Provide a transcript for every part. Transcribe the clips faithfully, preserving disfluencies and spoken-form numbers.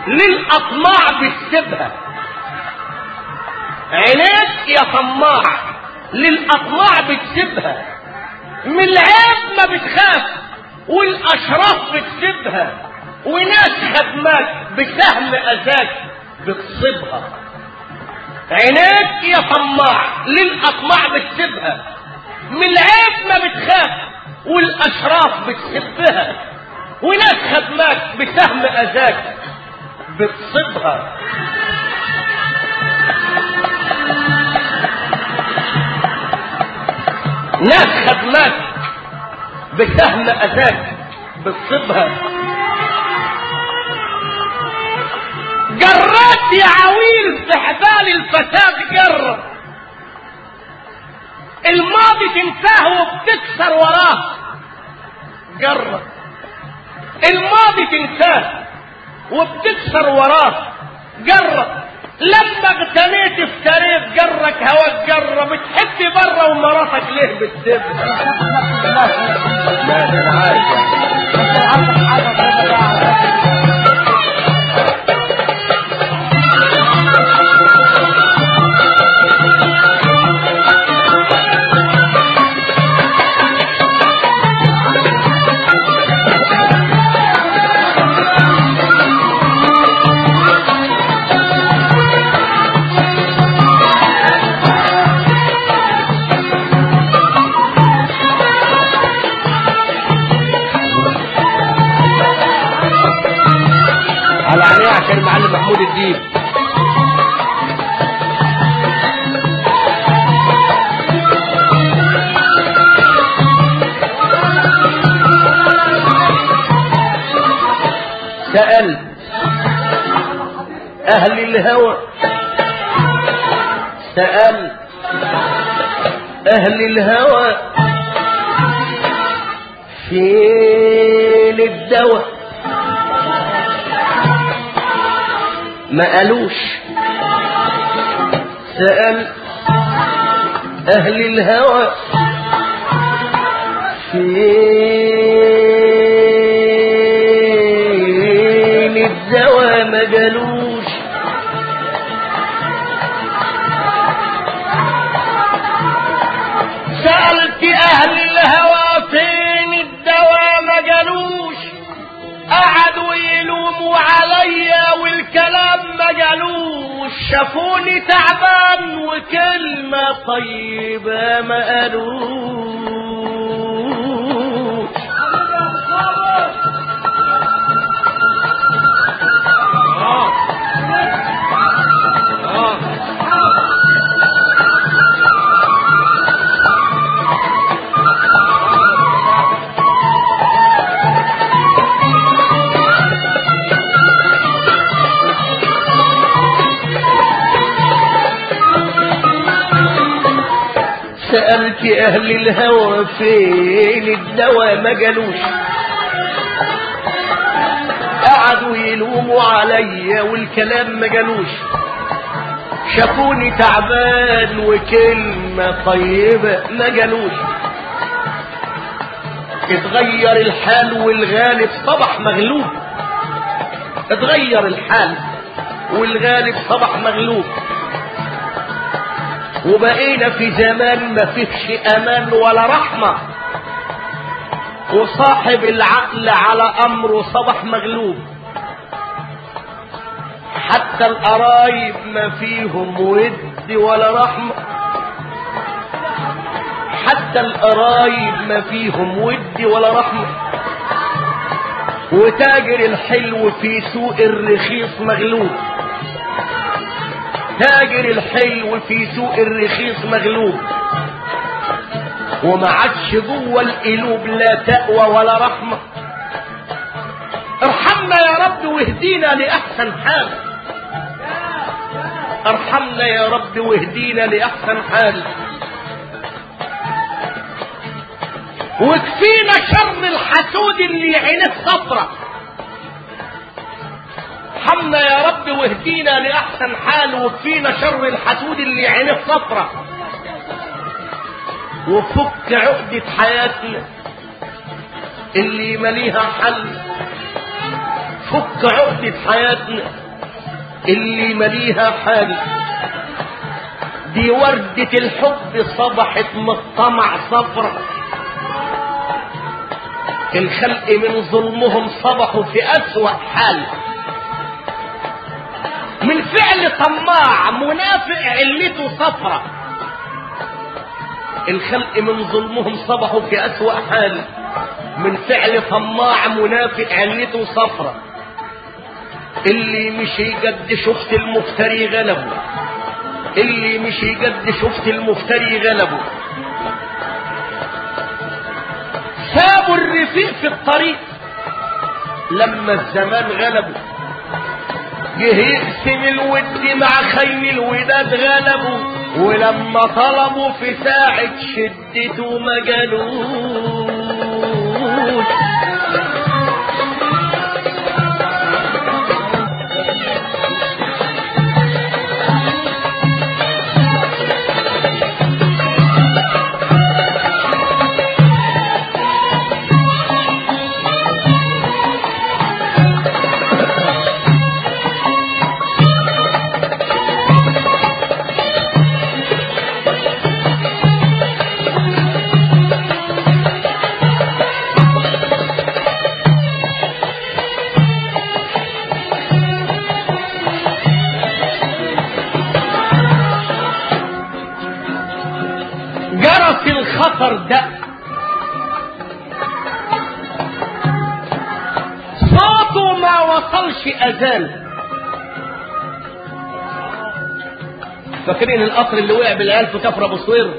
للأطماع بتسيبها. عينيك يا طماع للأطماع بتسيبها، من العيب ما بتخاف والأشراف بتسيبها، وناس خدمات بسهم أذاك بتصيبها. عينيك يا طماع للأطماع بتسيبها، من العيب ما بتخاف والأشراف بتسبها، وناس خدمات بسهم أذاك بتصيبها. ناس خدمات بسهم أذاك بتصيبها. جرات يا عويل في حبال الفساد، جرة الماضي تنساه وبتكسر وراه. جرة الماضي تنساه وبتكسر وراه. جرة لما اغتنيت افتريت، جرك هواك جرة بتحب بره ومراتك ليه بتسيبها؟ لا ده عارف على عليه عشان المعلم محمود الدين. سألت أهل الهوى، سألت أهل الهوى فين الدواء، ما قالوش. سأل أهل الهوى فين الدواء، ما قالوش. سألت أهل الهوى فين الدواء، ما قالوش. قعدوا يلوموا عليا والكلام ما قالوش. شافوني تعبان وكلمة طيبة ما قالوش. سألت أهل الهوى فين الدواء، ما قالوش. قعدوا يلوموا عليا والكلام ما قالوش. شافوني تعبان وكلمة طيبة ما قالوش. اتغير الحال والغالب صبح مغلوب، اتغير الحال والغالب صبح مغلوب، وبقينا في زمان ما فيهش امان ولا رحمة، وصاحب العقل على امره صبح مغلوب. حتى القرايب ما فيهم ود ولا رحمة، حتى القرايب ما فيهم ود ولا رحمة، وتاجر الحلو في سوق الرخيص مغلوب. تاجر الحلو في سوق الرخيص مغلوب، وما عادش جوه القلوب لا تقوى ولا رحمة. ارحمنا يا رب واهدينا لأحسن حال، ارحمنا يا رب واهدينا لأحسن حال، واكفينا شر الحسود اللي عينه صفرة. ارحمنا يا رب واهدينا لأحسن حال، واكفينا شر الحسود اللي عينه صفرة، وفك عقدة حياتنا اللي مليها حل. فك عقدة حياتنا اللي مليها حال. دي وردة الحب صبحت من الطمع صفرة، الخلق من ظلمهم صبحوا في أسوأ حال. من فعل طماع منافق علته صفرة، الخلق من ظلمهم صبحوا في أسوأ حال. من فعل طماع منافق علته صفرة، اللي مش يقد شفت المفتري غلبه، اللي مش يقد شفت المفتري غلبه. سابوا الرفيق في الطريق لما الزمان غلبه، جه يقسم الود مع خيم الوداد غلبه، ولما طلبوا في ساعة شدته ما جالوش. الخطر ده صوته ما وصلش اذان. فاكرين القطر اللي وقع بالعيال في كفر ابو صوير؟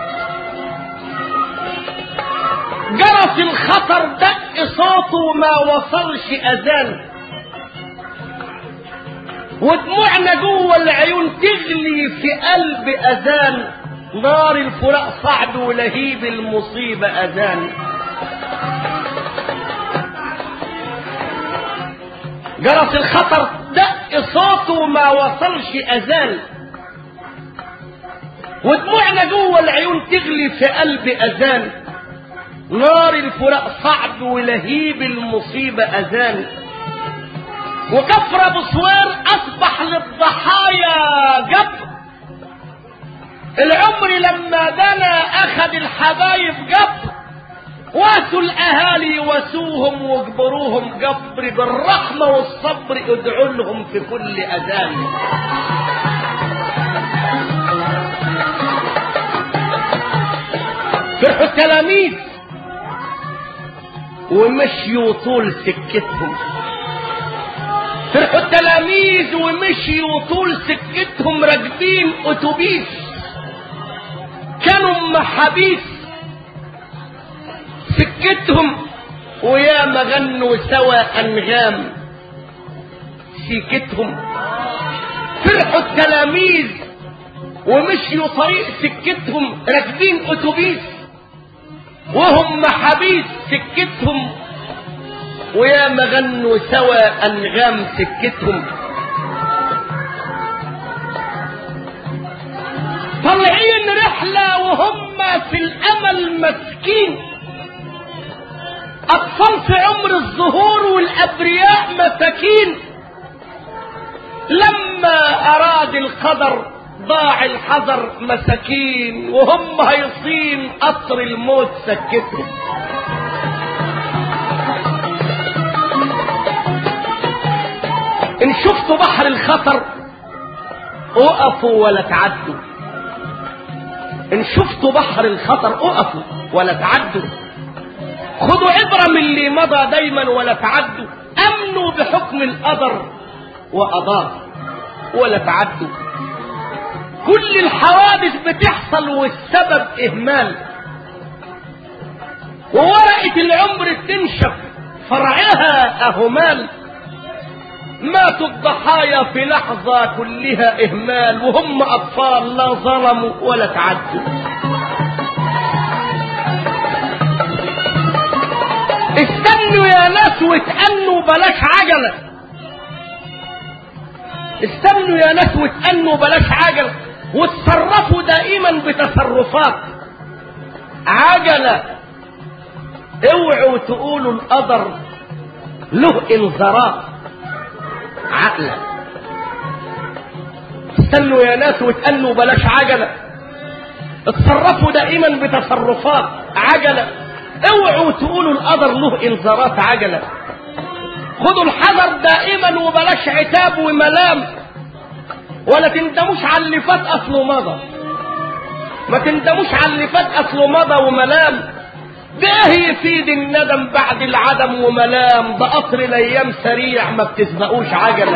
جرس الخطر دق صوته ما وصلش اذان، ودموعنا جوه العيون تغلي في قلب اذان. نار الفراق صعد ولهيب المصيبة اذان. جرس الخطر دق صوته ما وصلش اذان، ودموعنا جوه العيون تغلي في قلب اذان. نار الفراق صعد ولهيب المصيبة اذان. وكفر ابو صوير اصبح للضحايا جبر، العمر لما دنا اخذ الحبايب جبر، واسوا الاهالي وسوهم واجبروهم جبر. بالرحمة والصبر ادعوا لهم في كل اذان. فرحوا التلاميذ ومشيوا طول سكتهم، فرحوا التلاميذ ومشيوا طول سكتهم راكبين اتوبيس كانوا محابيس سكتهم، ويا ما غنوا سوا انغام سكتهم. فرحوا التلاميذ ومشيوا طريق سكتهم راكبين اتوبيس وهم محابيس سكتهم، ويا ما غنوا سوا انغام سكتهم. طالعين رحلة وهم في الامل مسكين، اطفال في عمر الظهور والابرياء مساكين. لما اراد القدر ضاع الحذر مساكين، وهم هيصين قطر الموت سكتهم. ان شفتوا بحر الخطر اقفوا ولا تعدوا، ان شفتوا بحر الخطر اقفوا ولا تعدوا. خدوا عبرة من اللي مضى دايما ولا تعدوا. امنوا بحكم القدر وقضاه ولا تعدوا. كل الحوادث بتحصل والسبب اهمال، وورقة العمر تنشف فرعها اهمال. ماتوا الضحايا في لحظة كلها اهمال، وهم اطفال لا ظلموا ولا تعدوا. استنوا يا ناس واتأنوا بلاش عجلة، استنوا يا ناس واتأنوا بلاش عجلة، وتصرفوا دائما بتصرفات عجلة. اوعوا تقولوا القدر له انذارات، عقلك. استنوا يا ناس وتقلوا بلاش عجلة، اتصرفوا دائما بتصرفات عجلة. اوعوا تقولوا القدر له انذارات عجلة. خدوا الحذر دائما وبلاش عتاب وملام، ولا تندموش على اللي فات اصله مضى. ما تندموش على اللي فات اصله مضى وملام. ده يفيد الندم بعد العدم وملام. ده قطر الايام سريع ما بتسبقوش عجلة.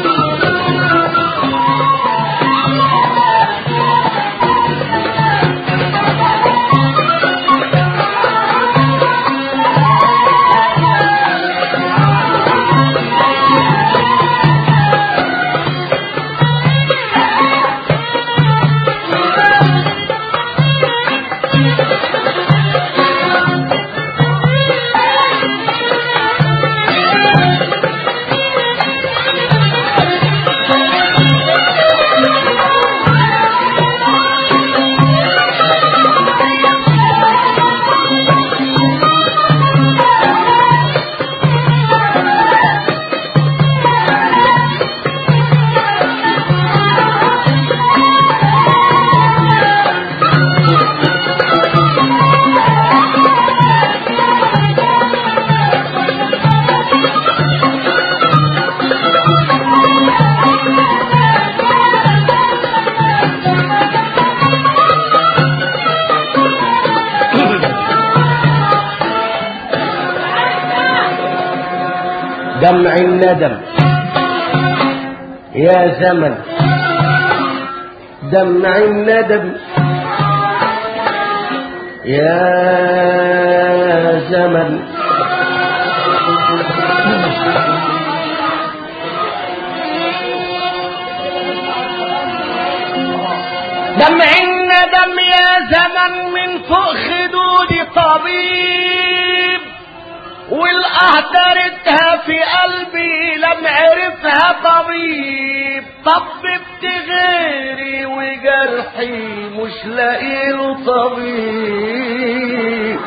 دمع الندم يا زمن، دمع الندم يا زمن. دمع الندم يا زمن من فوق خدود طبيب، والأهدرتها في قلبي لم عرفها طبيب. طببت غيري وجرحي مش لاقيله طبيب.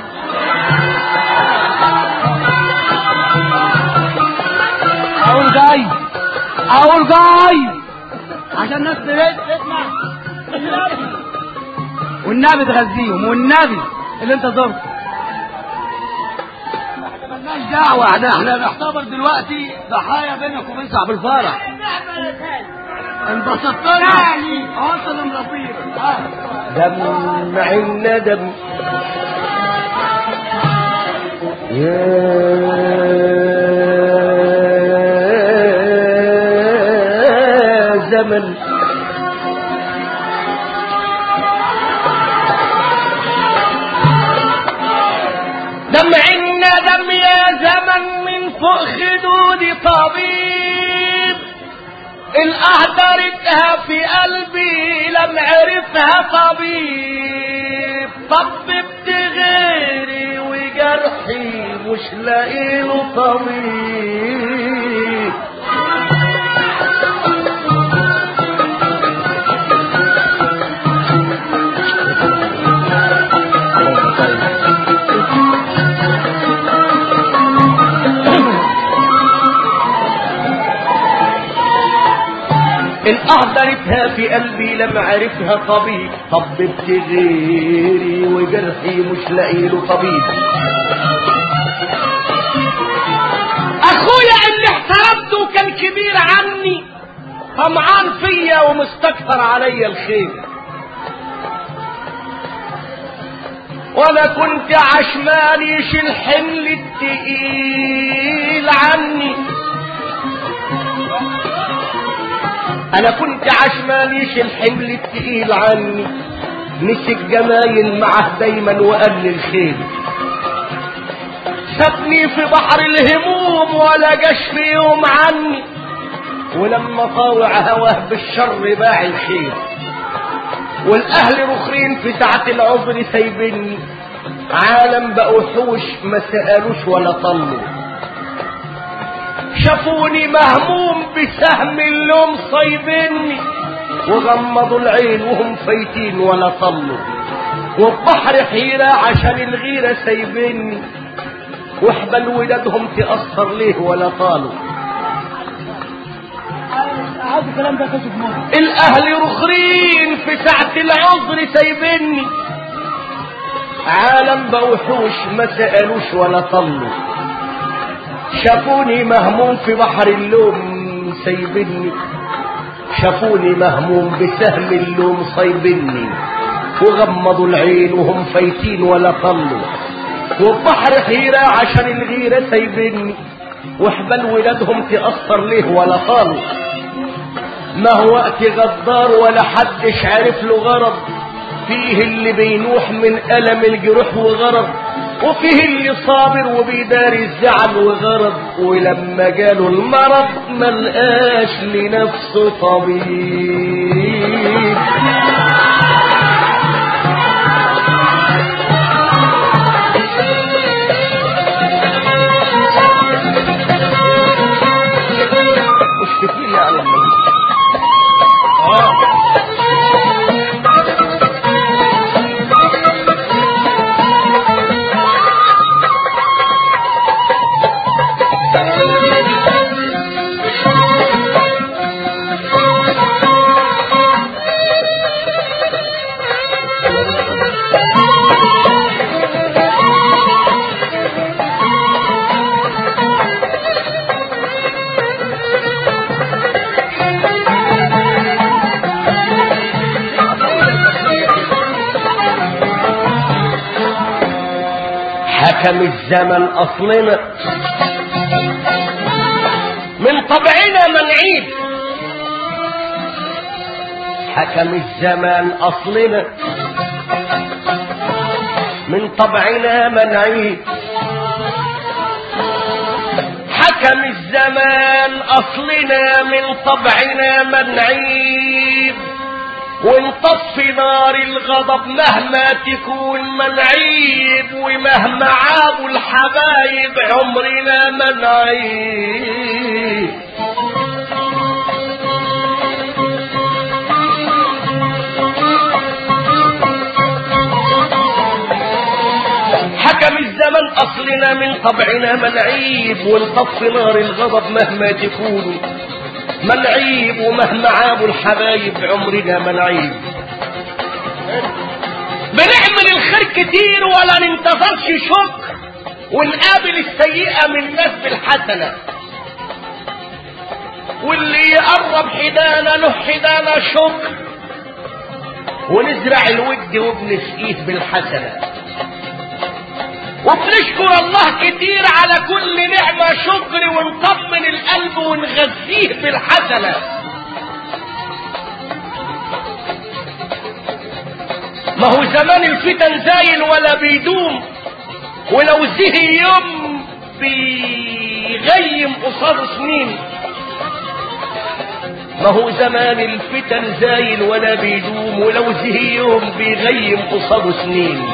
اقول جاي اقول جاي عشان الناس تسمع والنبي تغذيهم، والنبي اللي انت زرته مالناش دعوه. احنا احنا بنعتبر دلوقتي ضحايا بينك وبين صاحب الفرح. انبسطت يعني اوصل مرضيك. دمع الندم يا زمن. دمع الندم يا زمن من فوق خدود طبيب، الأهدرتها في قلبي لم عرفها طبيب. طببت غيري وجرحي مش لاقيله طبيب. الأهدرتها في قلبي لم عرفها طبيب. طببت غيري وجرحي مش لاقيله طبيب. أخويا اللي احترمته كان كبير عني، طمعان فيا ومستكثر عليا الخير، وانا كنت عشمان يشيل الحمل التقيل عني. انا كنت عشمان يشيل الحمل التقيل عني. نسي الجمايل معه دايما وقال الخير. سابني في بحر الهموم ولا جاش في يوم عني، ولما طاوع هواه بالشر باع الخير. والاهل رخرين في ساعة العذر سايبني، عالم بقوا حوش ما سألوش ولا طلوا. شافوني مهموم بسهم اللوم صيبني، وغمضوا العين وهم فايتين ولا طلوا. والبحر حيرة عشان الغيرة سايبني، وحبل ودادهم تأثر ليه ولا طالوا. عارف الكلام ده كاتب مرة. الاهل رخرين في ساعة العذر سايبني، عالم بوحوش ما سألوش ولا طلوا، شافوني مهموم في بحر اللوم سايبني، شافوني مهموم بسهم اللوم صايبني، وغمضوا العين وهم فايتين ولا طلوا، وبحر حيرة عشان الغيرة سايبني، وحبل ولادهم تأثر ليه ولا طالوا، ما هو وقت غدار ولا حدش عارف له غرض، فيه اللي بينوح من ألم الجروح وغرض، وفيه اللي صابر وبيداري الزعل وغرض، ولما جاله المرض ملقاش لنفسه طبيب. مش كتير يعني اه حكم الزمن أصلنا من طبعنا منعيب، حكم الزمان أصلنا من طبعنا منعيب، حكم الزمان أصلنا من طبعنا منعيب، ونطفي نار الغضب مهما تكون منعيب، ومهما عابوا الحبايب عمرنا منعيب. حكم الزمن أصلنا من طبعنا منعيب، ونطفي نار الغضب مهما تكون منعيب، ومهما عابوا الحبايب عمرنا منعيب. بنعمل الخير كتير ولا ننتظرش شكر، ونقابل السيئة من الناس بالحسنة، واللي يقرب حدانا له حدانا شكر، ونزرع الود وبنسقيه بالحسنة، وبنشكر الله كتير على كل نعمة شكر، ونطمن القلب ونغذيه بالحسنة. ما هو زمان الفتن زايل ولا بيدوم، ولو زهي يوم بيغيم قصاد سنين. ما هو زمان الفتن زايل ولا بيدوم، ولو زهي يوم بيغيم قصاد سنين.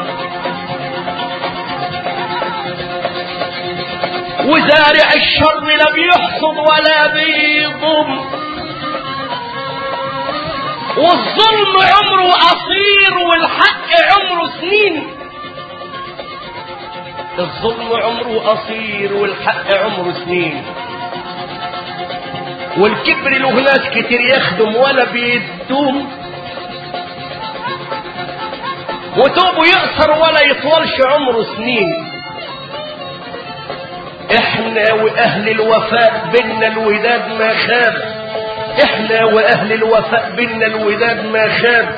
وزارع الشر لا بيحصد ولا بيضم، والظلم عمره قصير والحق عمره سنين. الظلم عمره قصير والحق عمره سنين، والكبر له ناس كتير يخدم ولا بيدوم، وتوبه يقصر ولا يطولش عمره سنين. احنا واهل الوفاء بينا الوداد ما خاب، احنا واهل الوفاء بينا الوداد ما خاب،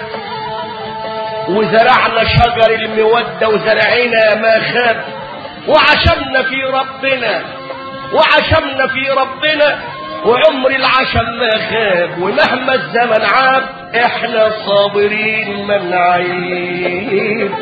وزرعنا شجر المودة وزرعنا ما خاب، وعشمنا في ربنا وعشمنا في ربنا، وعمر العشم ما خاب، ومهما الزمن عاب احنا صابرين ما نعيب.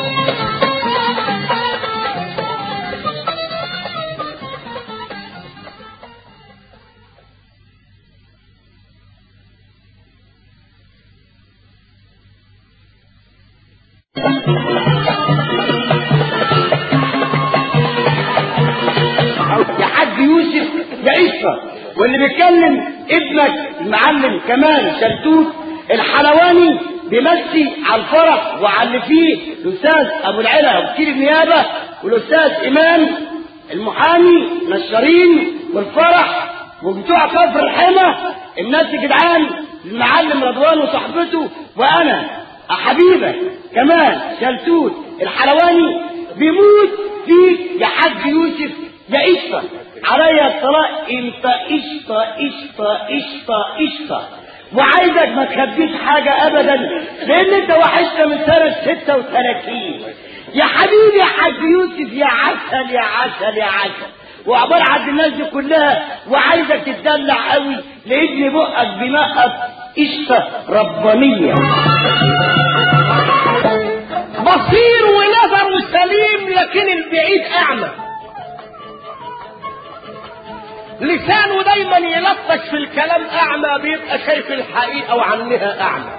يا حاج يوسف يا إشرف، واللي بيتكلم ابنك المعلم كمال شلتوت الحلواني، بيمسي على الفرح وعلى اللي فيه الاستاذ ابو العلا وكيل النيابه، والاستاذ امام المحامي نشارين والفرح وبتوع كفر الحمى الناس يا جدعان، المعلم رضوان وصاحبته وانا حبيبه كمال شلتوت الحلواني بيموت فيك يا حاج يوسف يا قشطه، عليا الطلاق انت قشطه قشطه قشطه قشطه، وعايزك ما تخبيش حاجه ابدا لان انت وحشنا من سنه ستة وثلاثين يا حبيبي يا حاج يوسف يا عسل يا عسل يا عسل، وعبارة عن الناس دي كلها، وعايزك تتدلع قوي لان بقك بنقط قشطه ربانيه. بصير ونظر سليم لكن البعيد اعمى، لسانه دايما يلطش في الكلام اعمى، بيبقى شايف الحقيقه وعنها اعمى.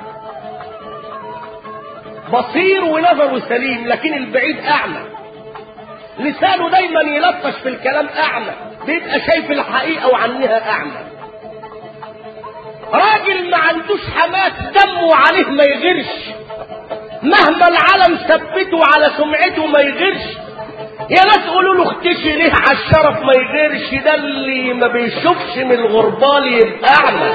بصير ونظره سليم لكن البعيد اعمى، لسانه دايما يلطش في الكلام اعمى، بيبقى شايف الحقيقه وعنها اعمى. راجل ما عندوش حماس دمه عليه ما يغيرش، مهما العالم ثبته على سمعته ما يغيرش. يا ناس قولوا له اختشي ليه على الشرف ما يغيرش، ده اللي ما بيشوفش من الغربال يبقى اعمى.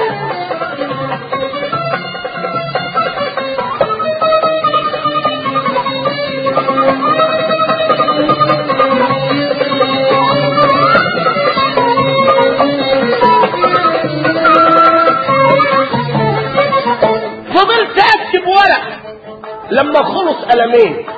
فضلت اكتب ورق لما خلص قلمين،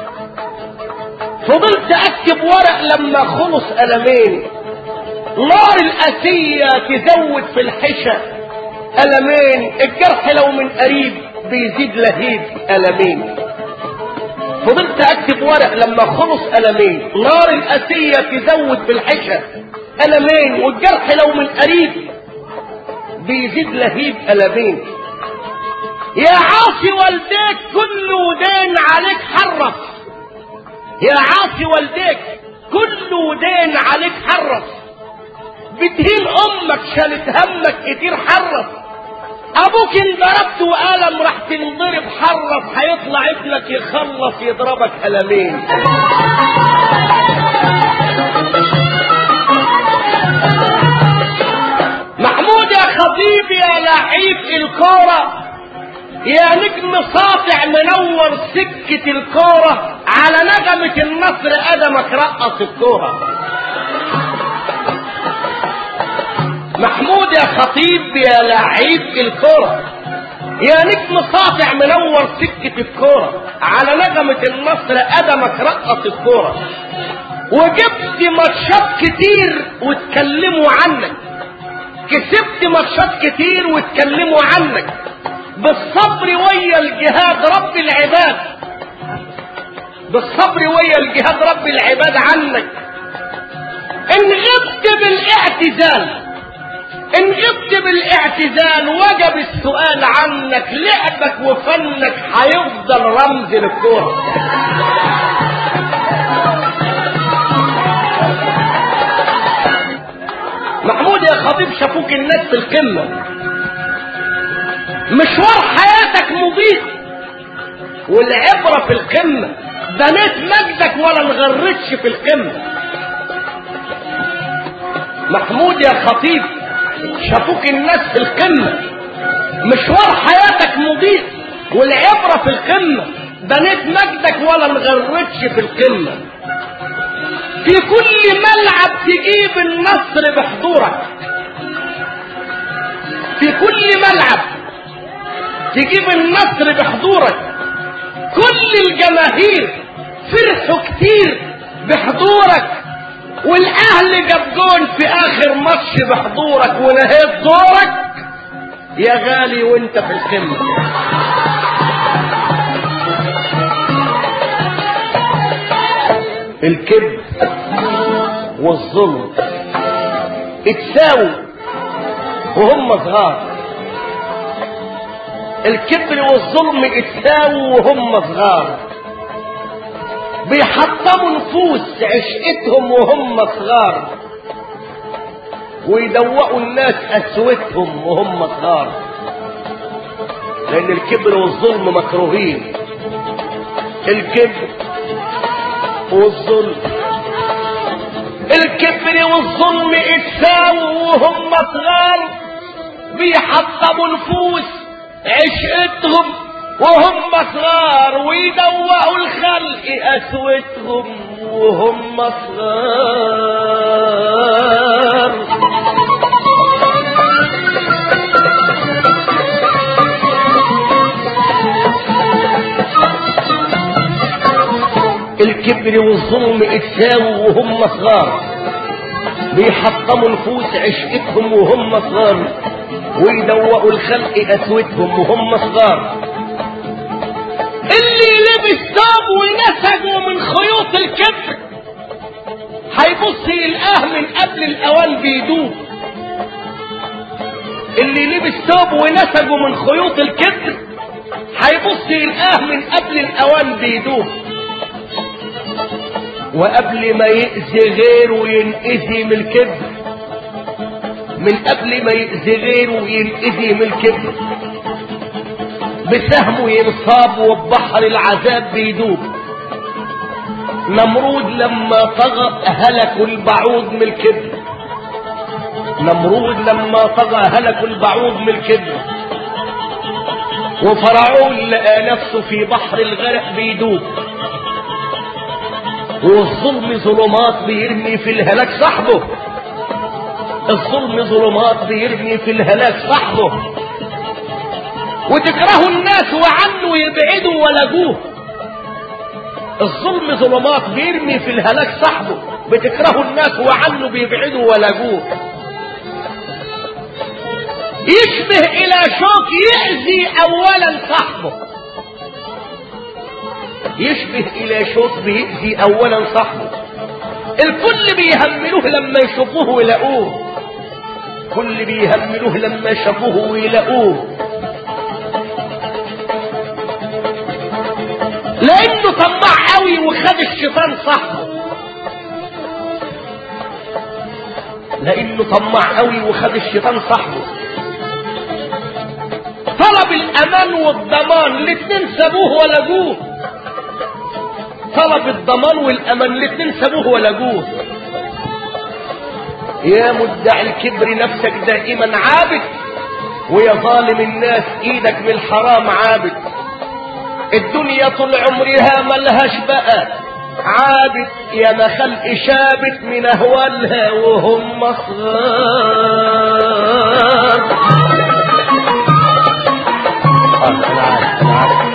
فضلت اكتب ورق لما خلص قلمين، نار الاسية تزود في الحشا قلمين، الجرح لو من قريب بيزيد لهيب قلمين. فضلت اكتب ورق لما خلص قلمين، نار الاسية تزود في الحشا قلمين، والجرح لو من قريب بيزيد لهيب قلمين. يا عاصي والديك كل ودين عليك حرص، يا عاصي والديك كل دين عليك حرص، بتهين امك شالت همك كتير حرص، ابوك انضربت وقلم راح تنضرب حرص، هيطلع ابنك يخلص يضربك قلمين. محمود يا خطيب يا لعيب الكوره، يا نجم ساطع منور سكة الكورة، على نغمة النصر قدمك رقص الكورة. محمود يا خطيب يا لعيب الكورة، يا نجم ساطع منور سكة الكورة، على نغمة النصر قدمك رقص الكورة. وجبت ماتشات كتير واتكلموا عنك، كسبت ماتشات كتير واتكلموا عنك، بالصبر ويا الجهاد رب العباد، بالصبر ويا الجهاد رب العباد عنك. ان غبت بالاعتزال، ان غبت بالاعتزال وجب السؤال عنك، لعبك وفنك هيفضل رمز للكورة. محمود يا خطيب شافوك الناس في القمة، مشوار حياتك مضيء والعبرة في القمة، بنيت مجدك ولا انغرتش في القمة. محمود يا خطيب شافوك الناس في القمة، مشوار حياتك مضيء والعبرة في القمة، بنيت مجدك ولا انغرتش في القمة. في كل ملعب تجيب النصر بحضورك، في كل ملعب تجيب النصر بحضورك، كل الجماهير فرحوا كتير بحضورك، والاهل جاب جون في اخر ماتش بحضورك، ونهيت دورك يا غالي وانت في القمة. الكذب والظلم اتساووا وهم صغار، الكبر والظلم اتساووا وهم صغار، بيحطموا نفوس عشقتهم وهم صغار، ويدوقوا الناس قسوتهم وهم صغار، لان الكبر والظلم مكروهين. الكبر والظلم، الكبر والظلم اتساووا وهم صغار، بيحطموا نفوس عشقتهم وهم صغار ويدوقوا الخلق قسوتهم وهم صغار. الكبر والظلم اتساووا وهم صغار، بيحطموا نفوس عشقتهم وهم صغار ويدوقوا الخلق قسوتهم وهم صغار. اللي لبس ثوب ونسجوا من خيوط الكبر هيبص يلقاه من قبل الاوان بيدوب. اللي لبس ثوب ونسجوا من خيوط الكبر هيبص يلقاه من قبل الاوان بيدوب. وقبل ما يأذي غيره ينأذي من الكبر، من قبل ما يأذي غيره ينأذي من الكبر، بسهمه ينصاب وبحر العذاب بيدوب. نمرود لما طغى هلكوا البعوض من الكبر، نمرود لما طغى هلكوا البعوض من الكبر. وفرعون لقى نفسه في بحر الغرق بيدوب. والظلم ظلمات بيرمي في الهلاك صاحبه، الظلم ظلمات بيرمي في الهلاك صاحبه. وتكرهوا الناس وعنه يبعدوا ولجوه. الظلم ظلمات بيرمي في الهلاك صاحبه، بتكرهوا الناس وعنه بيبعدوا ولجوه. يشبه الى شوك يأذي اولا صاحبه، يشبه الى شوك بيأذي اولا صاحبه. الكل بيهملوه لما يشوفوه ويلاقوه، كل بيهملوه لما يشوفوه ويلاقوه، لانه طماع قوي وخد الشيطان صاحبه، لانه طماع قوي وخد الشيطان صاحبه. طلب الامان والضمان الاتنين سابوه ولجوه، طلب الضمان والامان الاتنين سابوه ولجوه. يا مدعي الكبر نفسك دائما عابد، ويا ظالم الناس ايدك من الحرام عابد. الدنيا طول عمرها ملهاش بقى عابد، يا ما خلق شابت من اهوالها وهم صغار. أنا عارف أنا عارف.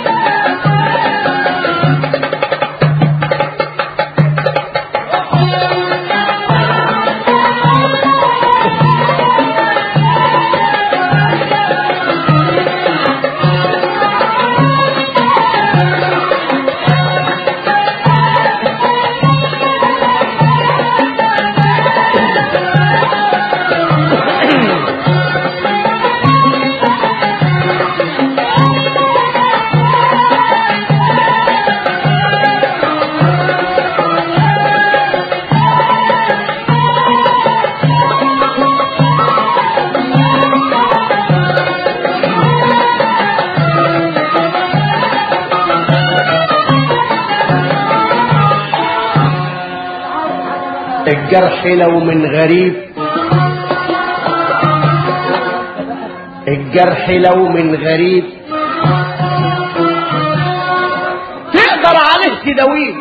الجرح لو من غريب، الجرح لو من غريب تقدر عليه تداويه.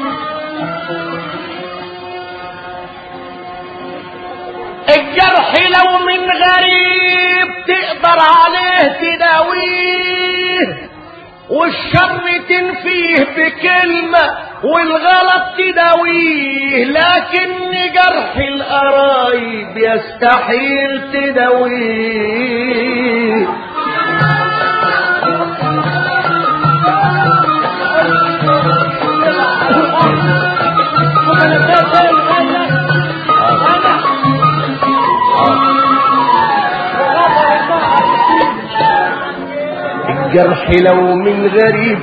الجرح لو من غريب تقدر عليه تداويه، والشر تنفيه بكلمة والغلط تداويه، لكن جرح القرايب يستحيل تداويه. الجرح لو من غريب،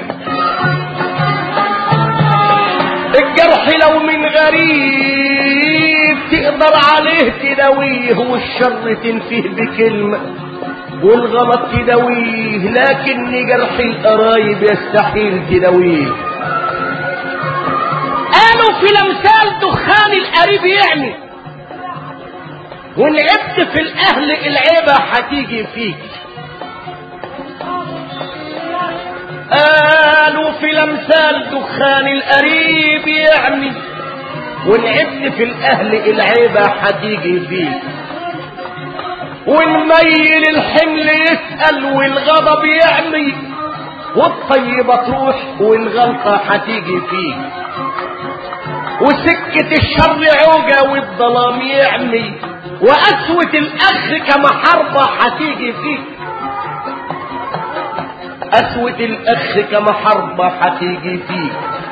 الجرح لو من غريب تقدر عليه تداويه، والشر تنفيه بكلمة والغلط تداويه، لكن جرح القرايب يستحيل تداويه. قالوا في الامثال دخان القريب يعني، وان عبت في الاهل العيبة هتيجي فيك. قالوا في الامثال دخان القريب يعمي، وان عبت في الاهل العيبة هتيجي فيك. ونميل الحمل يسأل والغضب يعمي، والطيبة تروح والغلطة هتيجي فيك. وسكة الشر عوجة والظلام يعمي، وقسوة الاخ كمحاربة هتيجي فيك. قسوة الاخ كمحاربة هتيجي فيك.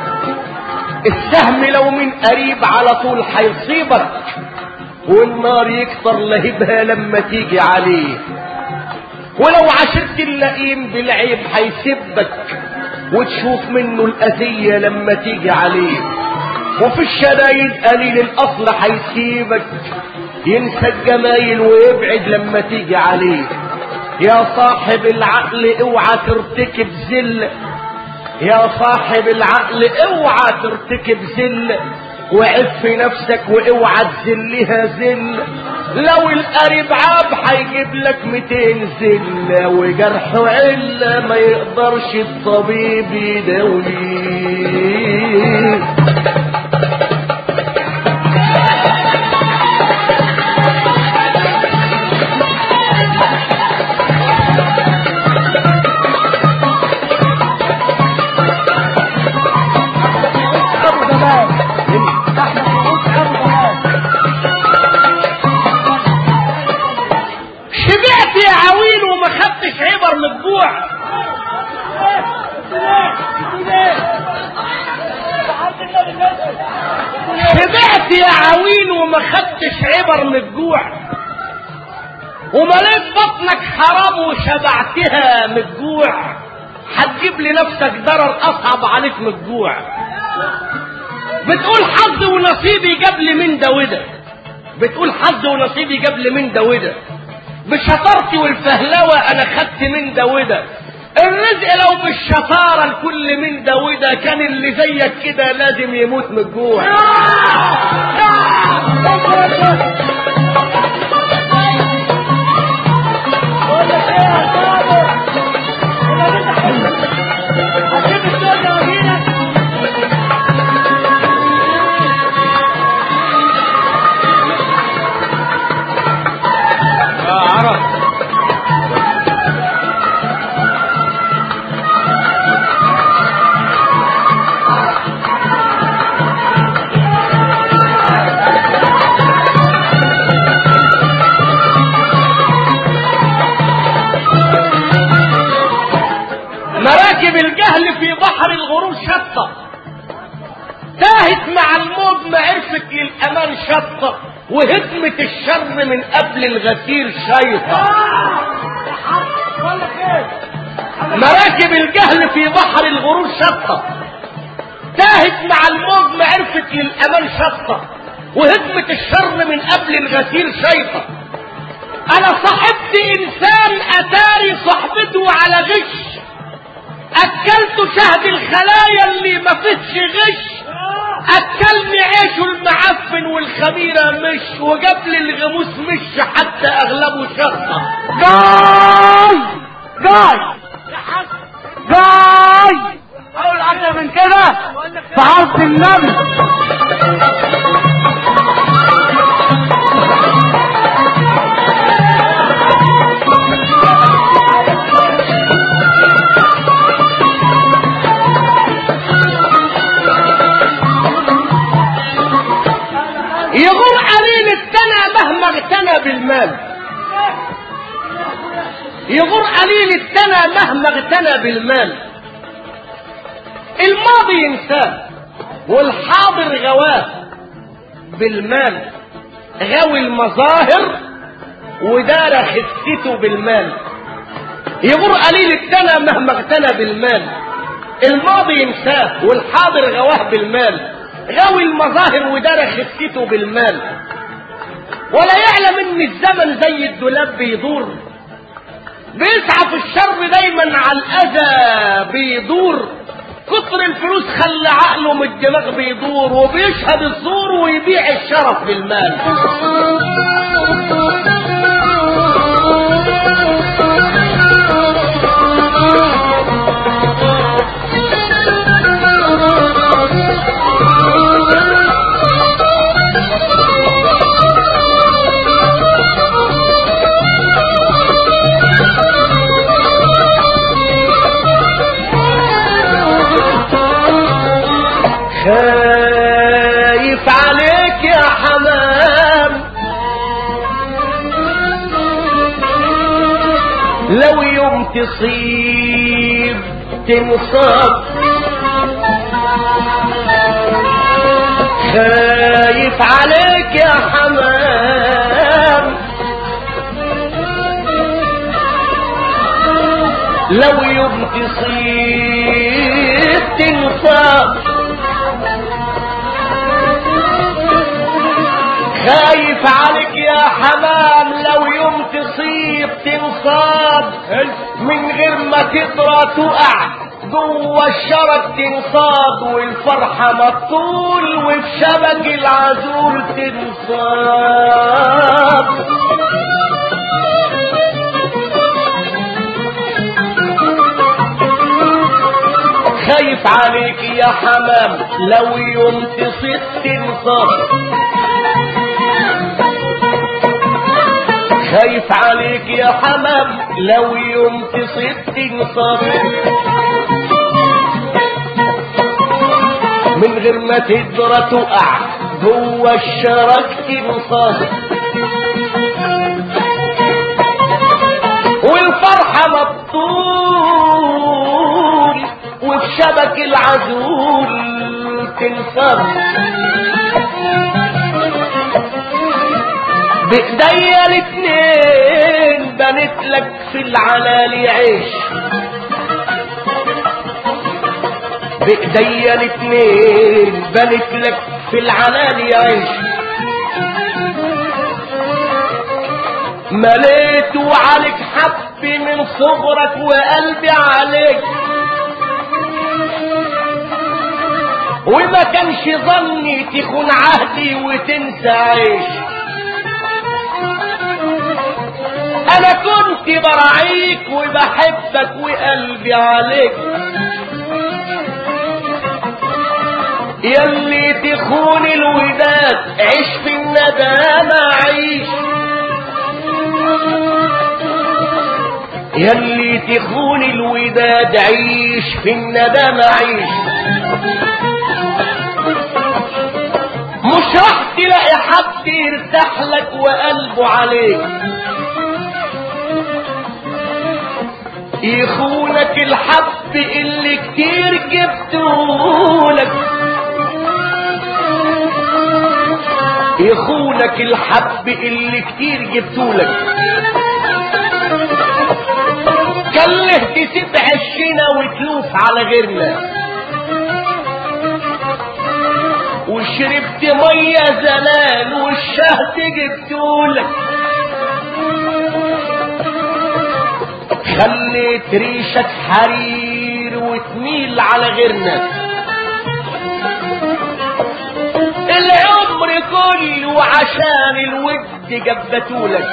السهم لو من قريب على طول هيصيبك، والنار يكتر لهبها لما تيجي عليه. ولو عشرت اللئيم بالعيب هيسبك، وتشوف منه الأذية لما تيجي عليه. وفي الشدايد قليل الأصل هيسيبك، ينسى الجمايل ويبعد لما تيجي عليه. يا صاحب العقل اوعى ترتكب ذل، يا صاحب العقل اوعى ترتكب ذل، وعف نفسك واوعى تذلها ذل. لو القريب عاب هيجيب لك ميتين ذله، وجرحه عله ما يقدرش الطبيب يداويه. عبر من الجوع. شبعت يا عوين وما خدتش عبر من الجوع، ومليت بطنك حرام وشبعتها من الجوع. هتجيب لنفسك ضرر اصعب عليك من الجوع. بتقول حظ ونصيبي جاب لي من ده وده، بتقول حظ ونصيبي جاب لي من ده وده. بشطارتي والفهلوة انا خدت من ده وده. الرزق لو بالشطارة الكل من ده وده، كان اللي زيك كده لازم يموت من الجوع. مراكب الجهل في بحر الغرور شطة، تاهت مع الموج ما عرفت للأمان شطة، وهدمة الشر من قبل الغسيل شيطة. مراكب الجهل في بحر الغرور شطة، تاهت مع الموج ما عرفت للأمان شطة، وهدمة الشر من قبل الغسيل شيطة. أنا صاحبت إنسان أتاري صحبته على غش، اكلت شهد الخلايا اللي ما فيهش غش، اكلني عيشه المعفن والخميره مش، وجاب لي الغموس مش حتى اغلبه شطه. جاي جاي جاي اقول اكتر من كده في عرض النبي. يغور قليل التنى مهما اغتنى بالمال، يغور قليل التنى مهما اغتنى بالمال. الماضي ينساه والحاضر غواه بالمال، غاوي المظاهر ودار خسته بالمال. يغور قليل التنى مهما اغتنى بالمال، الماضي ينساه والحاضر غواه بالمال، غاوي المظاهر ودار خسته بالمال. ولا يعلم ان الزمن زي الدولاب بيدور، بيسعى في الشر دايما على الاذى بيدور. كتر الفلوس خلى عقله من الدماغ بيدور، وبيشهد الزور ويبيع الشرف بالمال. يوم تصيب تنصاب خايف عليك يا حمام لو يوم تصيب تنصاب خايف عليك يا حمام لو يوم تصيب تنصاب من غير ما تقدر تقع جوه الشرك تنصاب والفرحة مطول وفي شبك العزول تنصاب خايف عليك يا حمام لو يوم تصيب تنصاب خايف عليك يا حمام لو يوم تصيب تنصاب من غير ما تقدر تقع جوه الشرك تنصاب والفرحة مبطول وفي شبك العزول تنصاب بايديا الاتنين بنت لك في العلالي عيش بايديا الاتنين بنت لك في العلالي عيش مليت وعليك حب من صغرك وقلبي عليك وما كانش ظني تخون عهدي وتنسى عيش انا كنت براعيك وبحبك وقلبي عليك يلي تخون الوداد عيش في الندامة عيش يلي تخون الوداد عيش في الندامة عيش مش راح تلاقي حد يرتاح لك وقلبه عليك يخونك الحب اللي كتير جبتهولك يخونك الحب اللي كتير جبتهولك كله تسيب عشنا وتلوف على غيرنا وشربت مية زمان والشهد جبتهولك خليت ريشك حرير وتميل على غيرنا العمر كله عشان الود جبتولك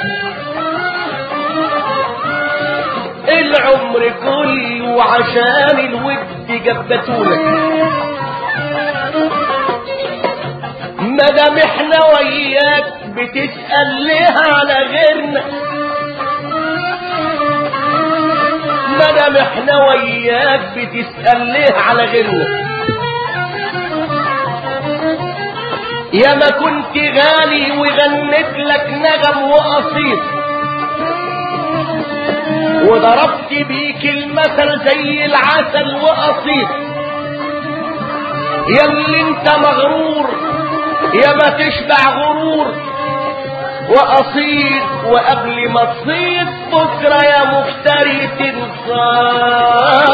العمر كله عشان الود جبتولك مدام احنا وياك بتسأل ليه على غيرنا مدام احنا وياك بتسأل ليه على غيرنا يا ما كنت غالي وغنيت لك نغم وقصيد وضربت بيك المثل زي العسل وقصيد ياللي انت مغرور يا ما تشبع غرور وقصيد وقبل ما تصيد بكرة يا مفتري تنصاب